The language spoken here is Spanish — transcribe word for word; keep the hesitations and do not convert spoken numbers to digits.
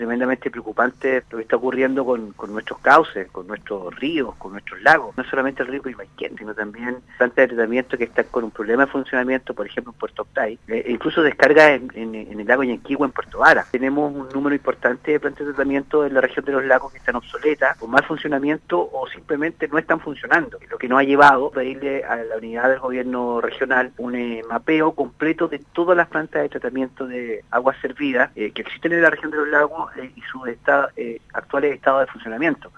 tremendamente preocupante lo que está ocurriendo con, con nuestros cauces, con nuestros ríos, con nuestros lagos. No solamente el río Coyhaique, sino también plantas de tratamiento que están con un problema de funcionamiento, por ejemplo en Puerto Octay, e incluso descargas en, en, en el lago Yanquihue en Puerto Vara. Tenemos un número importante de plantas de tratamiento en la región de los lagos que están obsoletas, con mal funcionamiento o simplemente no están funcionando, lo que nos ha llevado a pedirle a la unidad del gobierno regional un eh, mapeo completo de todas las plantas de tratamiento de aguas servidas eh, que existen en la región de los lagos eh, y sus estados, eh, actuales estados de funcionamiento.